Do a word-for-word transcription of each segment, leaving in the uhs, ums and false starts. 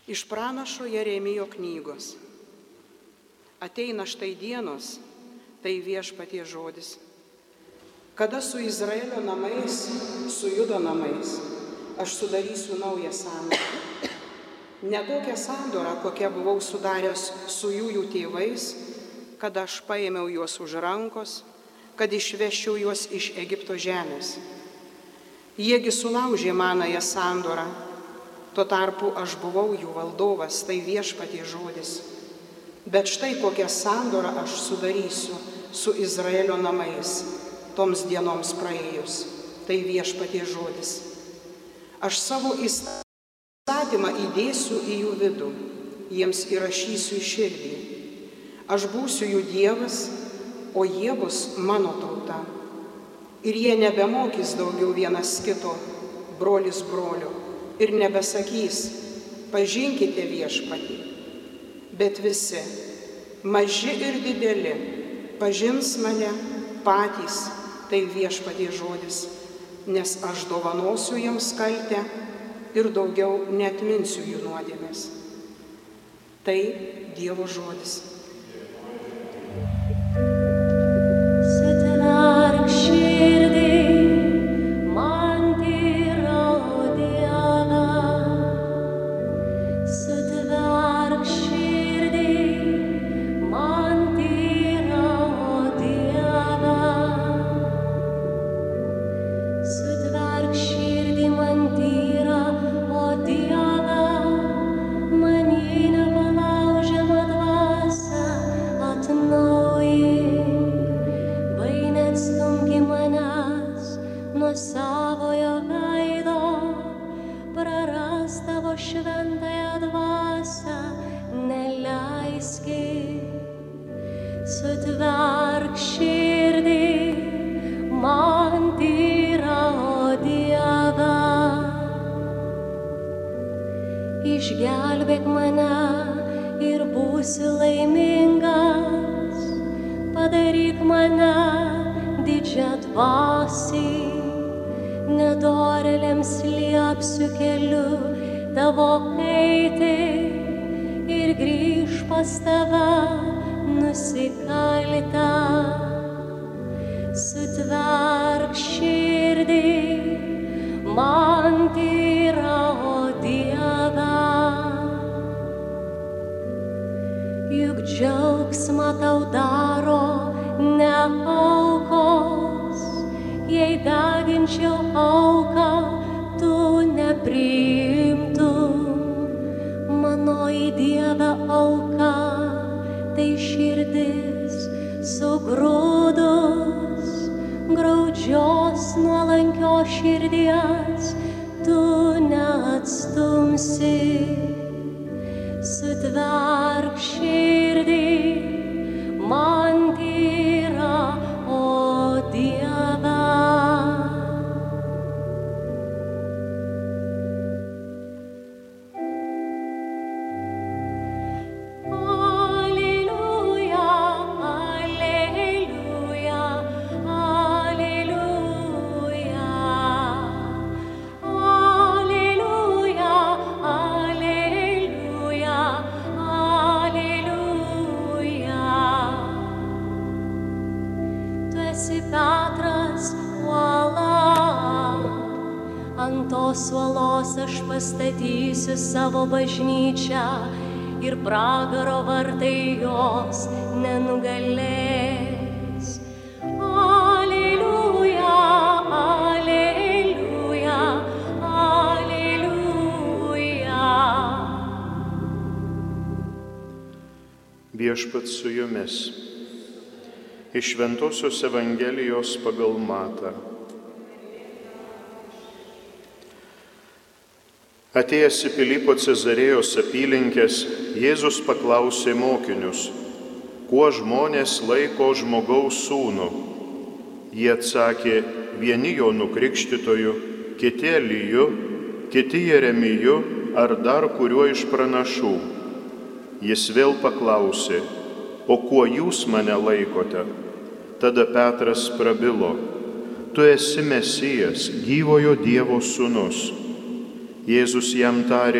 Iš pranašo Jeremijo knygos. Ateina štai dienos, tai Viešpaties žodis. Kada su Izraelio namais, su Judo namais, aš sudarysiu naują sandorą. Ne tokią sandorą, kokią buvau sudaręs su jų jų tėvais, kada aš paėmiau juos už rankos, kad išveščiau juos iš Egipto žemės. Jiegi sulaužė manąją sandorą, tuo tarpu aš buvau jų valdovas, tai Viešpaties žodis. Bet štai kokią sandorą aš sudarysiu su Izraelio namais, toms dienoms praėjus, tai Viešpaties žodis. Aš savo įstatymą įdėsiu į jų vidų, jiems įrašysiu į širdį. Aš būsiu jų Dievas, o jie bus mano tauta. Ir jie nebemokys daugiau vienas kito, brolis brolio, ir nebesakys, pažinkite Viešpatį. Bet visi, maži ir dideli, pažins mane patys, tai Viešpaties žodis, nes aš dovanosiu jiems kaltę ir daugiau neatminsiu jų nuodėmės. Tai Dievo žodis. Išgelbėk mane ir būsiu laimingas, padaryk mane didžiadvasį, nedorėliams liepsiu keliu tavo eiti ir grįž pas tave nusikaltę. Sutverk širdį, man tyra, o Dieve. Juk džiaugsmą tau daro ne aukos, jei deginčiau auką, tu nepriimtum. Manoji Dieve auka, tai širdis sugrūdus, graudžios nuolankios širdies tu neatstumsi. Sutverk širdį, man tyra, o Dieve. Suolos aš pastatysiu savo bažnyčią ir pragaro vartai jos nenugalės. Aleliuja, aleliuja, aleliuja. Viešpats su jumis. Iš Šventosios Evangelijos pagal Matą. Atėjęs į Pilypo Cezarėjos apylinkės, Jėzus paklausė mokinius, kuo žmonės laiko žmogaus sūnų. Jie atsakė, vieni Jonu Krikštytoju, kiti Eliju, kiti Jeremiju ar dar kuriuo iš pranašų. Jis vėl paklausė, o kuo jūs mane laikote? Tada Petras prabilo, tu esi Mesijas, gyvojo Dievo sūnus. Jėzus jam tarė,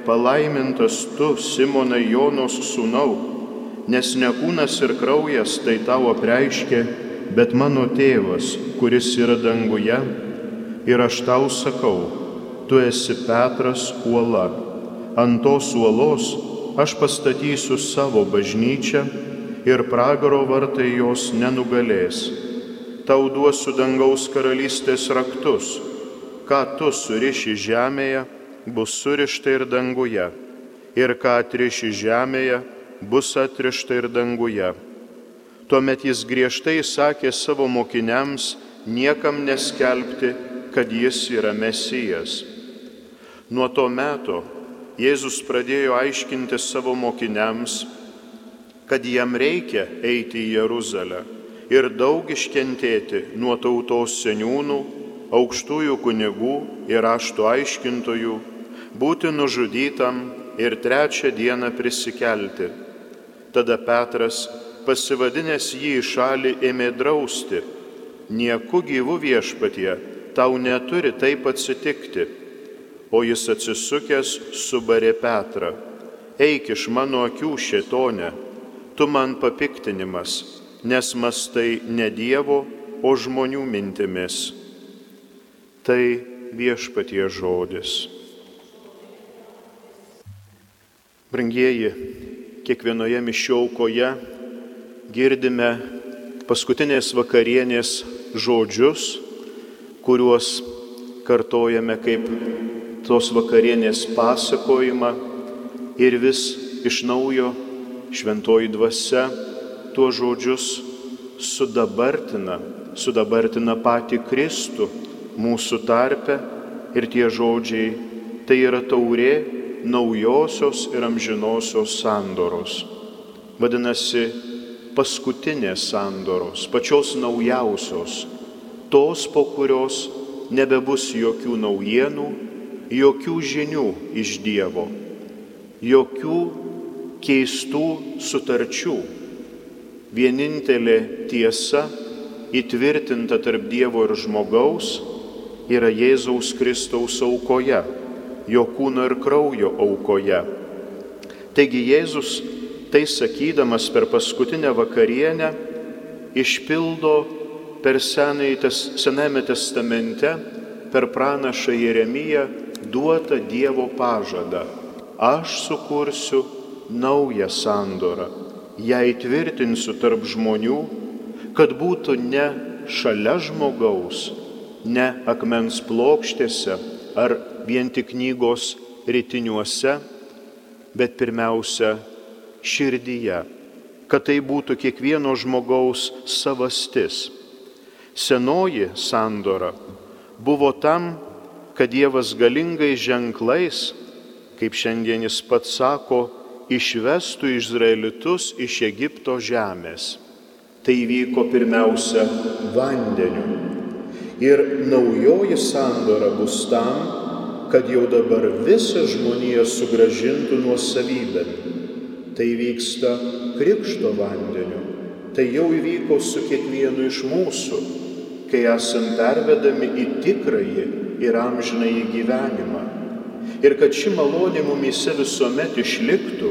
palaimintas tu, Simonai Jonos sūnau, nes ne kūnas ir kraujas tai tau apreiškė, bet mano tėvas, kuris yra danguje, ir aš tau sakau, tu esi Petras uola, ant tos uolos aš pastatysiu savo bažnyčią ir pragaro vartai jos nenugalės. Tau duosiu dangaus karalystės raktus, ką tu suriši žemėje, bus surišta ir danguje, ir ką atriši žemėje, bus atrišta ir danguje. Tuomet jis griežtai sakė savo mokiniams niekam neskelbti, kad jis yra Mesijas. Nuo to meto Jėzus pradėjo aiškinti savo mokiniams, kad jam reikia eiti į Jeruzalę ir daug iškentėti nuo tautos seniūnų, aukštųjų kunigų ir rašto aiškintojų, būti nužudytam ir trečią dieną prisikelti. Tada Petras, pasivadinęs jį į šalį, ėmė drausti: nieku gyvu viešpatie, tau neturi taip atsitikti. O jis atsisukęs subarė Petrą: eik iš mano akių, šėtone, tu man papiktinimas, nes mąstai ne Dievo, o žmonių mintimis. Tai viešpatie žodis. Brangieji, kiekvienoje mišių aukoje girdime paskutinės vakarienės žodžius, kuriuos kartojame kaip tos vakarienės pasakojimą ir vis iš naujo šventoji dvasia tuos žodžius sudabartina, sudabartina patį Kristų mūsų tarpe ir tie žodžiai tai yra taurė naujosios ir amžinosios sandoros. Vadinasi, paskutinės sandoros, pačios naujausios, tos, po kurios nebebus jokių naujienų, jokių žinių iš Dievo, jokių keistų sutarčių. Vienintelė tiesa įtvirtinta tarp Dievo ir žmogaus yra Jėzaus Kristaus aukoje, jo kūno ir kraujo aukoje. Taigi Jėzus, tai sakydamas per paskutinę vakarienę, išpildo per Senajame testamente, per pranašą Jeremiją duotą Dievo pažadą: aš sukursiu naują sandorą, ją įtvirtinsiu tarp žmonių, kad būtų ne šalia žmogaus, ne akmens plokštėse ar vien tik knygos ritiniuose, bet pirmiausia širdyje, kad tai būtų kiekvieno žmogaus savastis. Senoji sandora buvo tam, kad Dievas galingais ženklais, kaip šiandien jis pats sako, išvestų izraelitus iš Egipto žemės. Tai vyko pirmiausia vandeniu. Ir naujoji sandora bus tam, kad jau dabar visą žmoniją sugrąžintų nuosavybėn. Tai vyksta krikšto vandeniu. Tai jau įvyko su kiekvienu iš mūsų, kai esam pervedami į tikrąjį ir amžinąjį gyvenimą. Ir kad ši malonė mumyse visuomet išliktų,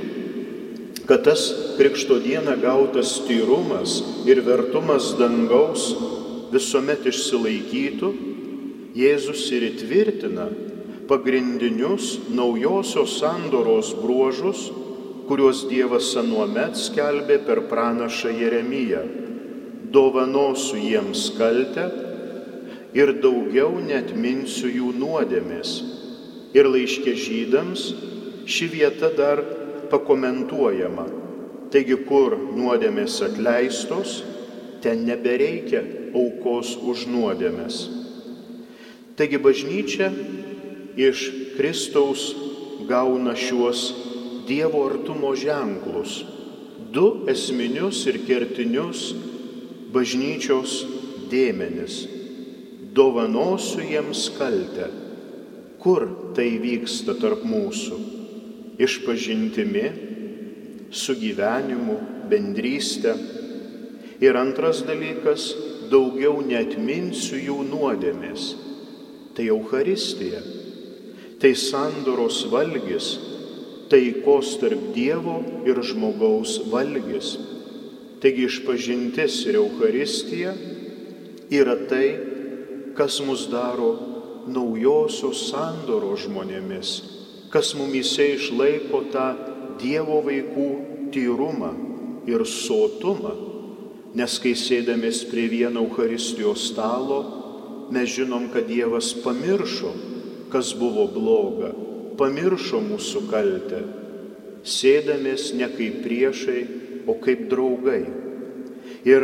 kad tas krikšto dieną gautas tyrumas ir vertumas dangaus visuomet išsilaikytų, Jėzus ir įtvirtina pagrindinius naujosios sandoros bruožus, kuriuos Dievas anuomet skelbė per pranašą Jeremiją: dovanosiu jiems kaltę ir daugiau neatminsiu jų nuodėmės. Ir laiške Žydams ši vieta dar pakomentuojama. Taigi, kur nuodėmės atleistos, ten nebereikia aukos už nuodėmės. Taigi bažnyčia iš Kristaus gauna šiuos Dievo artumo ženklus, du esminius ir kertinius bažnyčios dėmenis. Dovanosiu jiems kaltę. Kur tai vyksta tarp mūsų? Išpažintimi, sugyvenimu, bendryste. Ir antras dalykas, daugiau neatminsiu jų nuodėmės. Tai Eucharistija. Tai sandoros valgis, taikos tarp Dievo ir žmogaus valgis. Taigi išpažintis ir Eucharistija yra tai, kas mus daro naujosios sandoros žmonėmis, kas mumyse išlaiko tą Dievo vaikų tyrumą ir sotumą, nes kai sėdamės prie vieno Eucharistijos stalo, mes žinom, kad Dievas pamiršo, kas buvo bloga, pamiršo mūsų kaltę. Sėdamės ne kaip priešai, o kaip draugai. Ir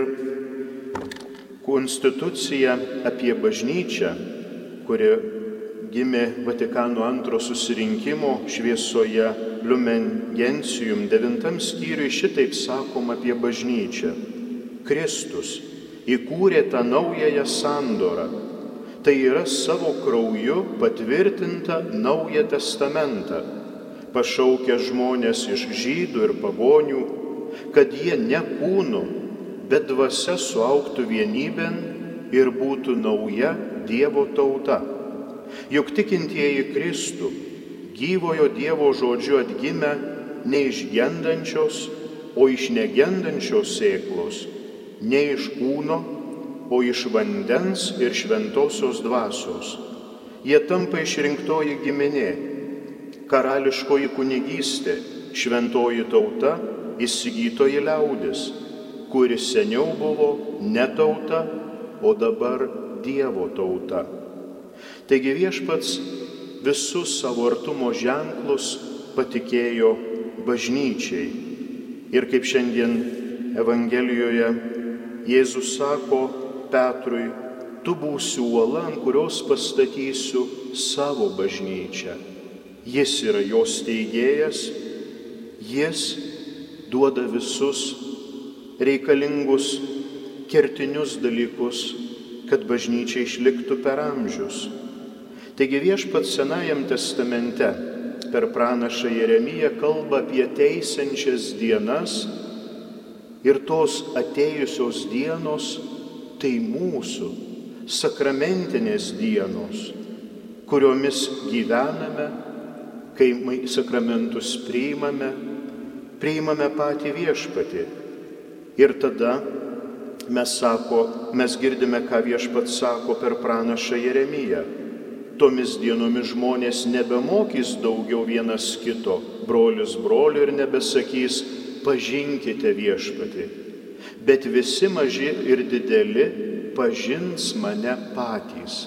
konstitucija apie bažnyčią, kuri gimė Vatikano antro susirinkimo šviesoje Lumen Gentium devintam skyriui, šitaip sakom apie bažnyčią. Kristus įkūrė tą naująją sandorą. Tai yra savo krauju patvirtinta naują testamentą, pašaukia žmonės iš žydų ir pagonių, kad jie ne kūnu, bet dvasia suaugtų vienybėn ir būtų nauja Dievo tauta. Juk tikintieji Kristų, gyvojo Dievo žodžiu atgimę ne iš gendančios, o iš negendančios sėklos, ne iš kūno, o iš vandens ir šventosios dvasios. Jie tampa išrinktoji giminė, karališkoji kunigystė, šventoji tauta, įsigytoji liaudis, kuri seniau buvo ne tauta, o dabar Dievo tauta. Taigi viešpats visus savo artumo ženklus patikėjo bažnyčiai. Ir kaip šiandien Evangelijoje Jėzus sako Petrui, tu būsi uola, ant kurios pastatysiu savo bažnyčią. Jis yra jos steigėjas, jis duoda visus reikalingus kertinius dalykus, kad bažnyčia išliktų per amžius. Taigi viešpats Senajam testamente per pranašą Jeremiją kalba apie teisiančias dienas ir tos atėjusios dienos tai mūsų sakramentinės dienos, kuriomis gyvename, kai sakramentus priimame, priimame patį viešpatį. Ir tada mes, sako, mes girdime, ką viešpats sako per pranašą Jeremiją. Tomis dienomis žmonės nebemokys daugiau vienas kito, brolis brolių, ir nebesakys, pažinkite viešpatį. Bet visi maži ir dideli pažins mane patys.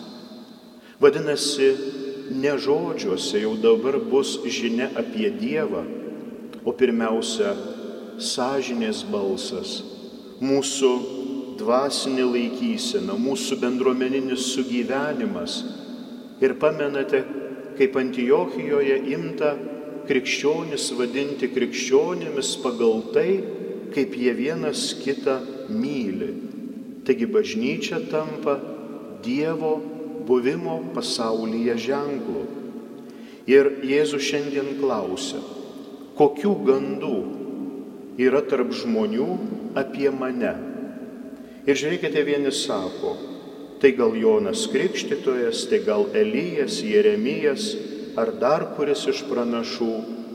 Vadinasi, ne žodžiuose jau dabar bus žinia apie Dievą, o pirmiausia, sąžinės balsas, mūsų dvasinė laikysena, mūsų bendruomeninis sugyvenimas. Ir pamenate, kaip Antiochijoje imta krikščionis vadinti krikščionimis pagal tai, kaip jie vienas kitą myli. Taigi bažnyčia tampa Dievo buvimo pasaulyje ženklu. Ir Jėzus šiandien klausia, kokių gandų yra tarp žmonių apie mane. Ir žiūrėkite, vieni sako, tai gal Jonas Krikštytojas, tai gal Elijas, Jeremijas ar dar kuris iš pranašų.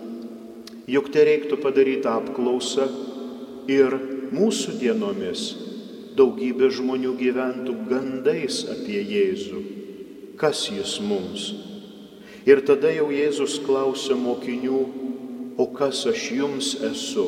Juk tai reiktų padaryti apklausą ir mūsų dienomis daugybė žmonių gyventų gandais apie Jėzų. Kas jis mums? Ir tada jau Jėzus klausia mokinių, o kas aš jums esu?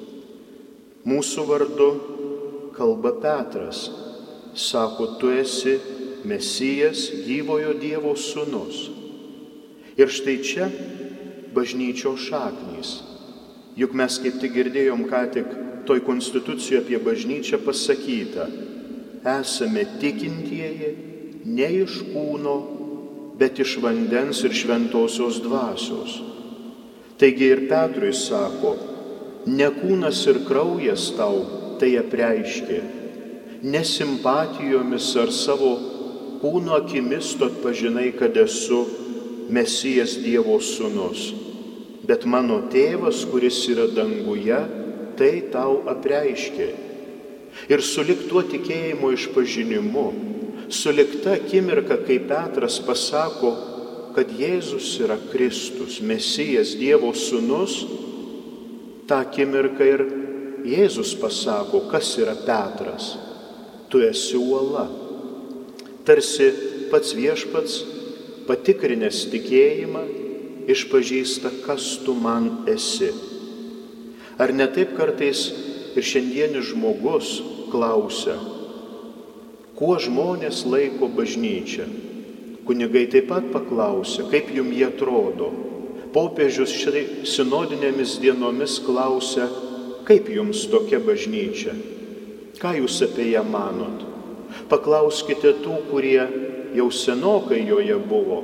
Mūsų vardu kalba Petras. Sako, tu esi Mesijas, gyvojo Dievo sūnus. Ir štai čia bažnyčios šaknys. Juk mes kaip tik girdėjom ką tik toj konstitucijoje apie bažnyčią pasakyta, esame tikintieji ne iš kūno, bet iš vandens ir šventosios dvasios. Taigi ir Petrui sako, ne kūnas ir kraujas tau tai apreiškė, ne simpatijomis ar savo kūno akimis tu atpažinai, kad esu Mesijas Dievo sūnus, bet mano tėvas, kuris yra danguje, tai tau apreiškė. Ir sulig tuo tikėjimo išpažinimu, sulig ta akimirka, kai Petras pasako, kad Jėzus yra Kristus, Mesijas, Dievo sūnus, tą akimirką ir Jėzus pasako, kas yra Petras. Tu esi uola. Tarsi pats viešpats, patikrinęs tikėjimą, išpažįsta, kas tu man esi. Ar ne taip kartais ir šiandienis žmogus klausia, kuo žmonės laiko bažnyčią? Kunigai taip pat paklausia, kaip jums jie atrodo. Popiežius štai sinodinėmis dienomis klausia, kaip jums tokia bažnyčia? Ką jūs apie ją manot? Paklauskite tų, kurie jau senokai joje buvo,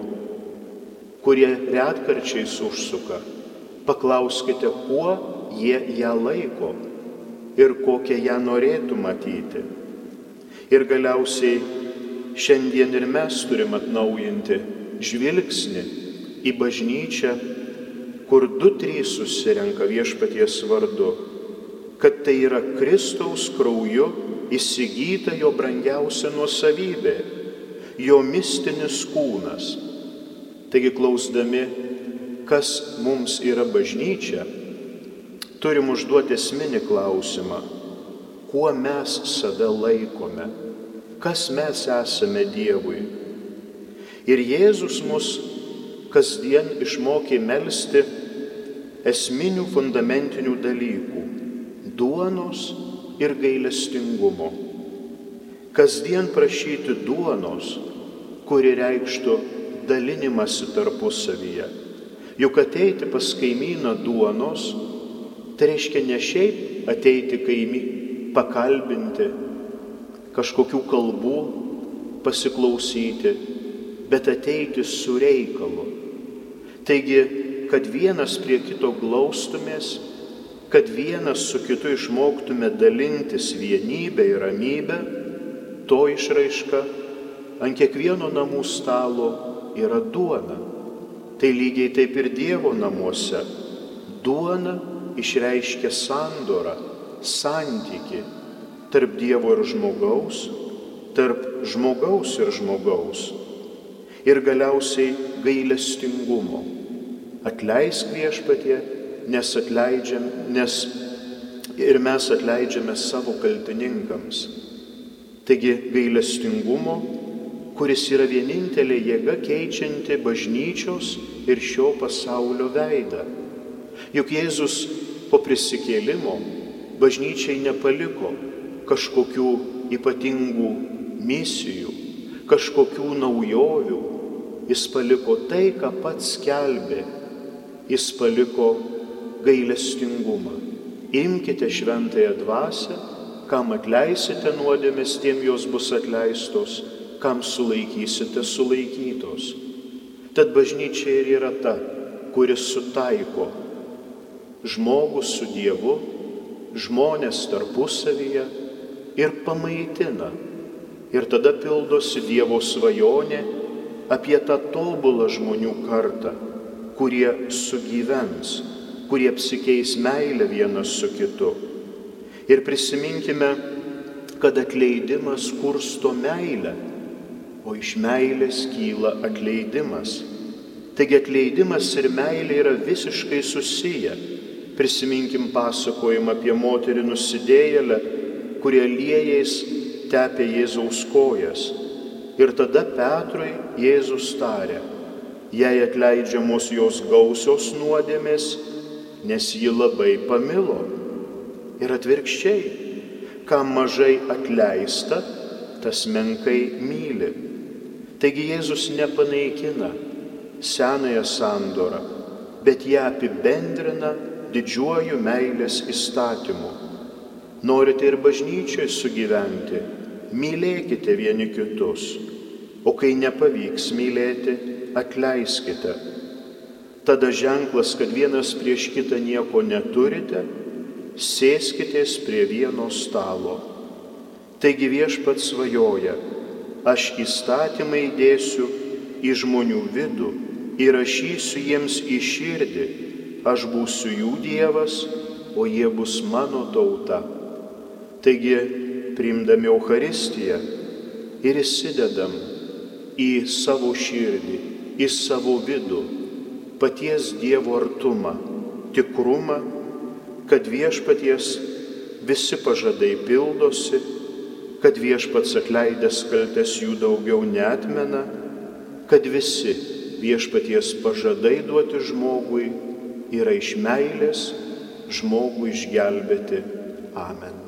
kurie retkarčiais užsuka. Paklauskite, kuo jie ją laiko ir kokią ją norėtų matyti. Ir galiausiai šiandien ir mes turim atnaujinti žvilgsnį į bažnyčią, kur du trys susirenka viešpaties vardu, kad tai yra Kristaus krauju įsigyta jo brangiausia nuosavybė, jo mistinis kūnas. Taigi klausdami, kas mums yra bažnyčia, turim užduoti esminį klausimą, kuo mes save laikome, kas mes esame Dievui. Ir Jėzus mus kasdien išmokė melsti esminių fundamentinių dalykų – duonos ir gailestingumo. Kasdien prašyti duonos, kuri reikštų dalinimąsi tarpusavyje. Juk ateiti pas kaimyną duonos, tai reiškia ne šiaip ateiti kaimy, pakalbinti, kažkokių kalbų pasiklausyti, bet ateiti su reikalu. Taigi, kad vienas prie kito glaustumės, kad vienas su kitu išmoktume dalintis vienybę ir ramybę, to išraiška ant kiekvieno namų stalo yra duona. Tai lygiai taip ir Dievo namuose. Duona išreiškia sandorą, santykį tarp Dievo ir žmogaus, tarp žmogaus ir žmogaus. Ir galiausiai gailestingumo. Atleisk viešpatie, nes atleidžiam, nes ir mes atleidžiame savo kaltininkams. Taigi gailestingumo, kuris yra vienintelė jėga keičianti bažnyčios ir šio pasaulio veidą. Juk Jėzus po prisikėlimo bažnyčiai nepaliko kažkokių ypatingų misijų, kažkokių naujovių. Jis paliko tai, ką pats skelbė. Jis paliko gailestingumą. Imkite šventąją dvasią, kam atleisite nuodėmes, tiem jos bus atleistos, kam sulaikysite sulaikytos. Tad bažnyčia ir yra ta, kuris sutaiko žmogų su Dievu, žmonės tarpusavyje ir pamaitina. Ir tada pildosi Dievo svajonė apie tą tobulą žmonių kartą, kurie sugyvens, kurie apsikeis meilę vienas su kitu. Ir prisiminkime, kad atleidimas kursto meilę, o iš meilės kyla atleidimas. Taigi atleidimas ir meilė yra visiškai susiję. Prisiminkim pasakojimą apie moterį nusidėjėlę, kurie liejais tepė Jėzaus kojas. Ir tada Petrui Jėzus tarė, jai atleidžiamos jos gausios nuodėmės, nes ji labai pamilo. Ir atvirkščiai, kam mažai atleista, tas menkai myli. Taigi Jėzus nepanaikina senąją sandorą, bet ją apibendrina didžiuoju meilės įstatymu. Norite ir bažnyčioje sugyventi, mylėkite vieni kitus, o kai nepavyks mylėti, atleiskite. Tada ženklas, kad vienas prieš kitą nieko neturite, sėskitės prie vieno stalo. Taigi viešpats svajoja, aš įstatymą įdėsiu į žmonių vidų, įrašysiu jiems į širdį, aš būsiu jų Dievas, o jie bus mano tauta. Taigi, priimdami Eucharistiją ir įsidedam į savo širdį, į savo vidų paties Dievo artumą, tikrumą, kad viešpaties visi pažadai pildosi, kad viešpats atleidęs kaltes jų daugiau neatmena, kad visi viešpaties pažadai duoti žmogui yra iš meilės žmogų išgelbėti. Amen.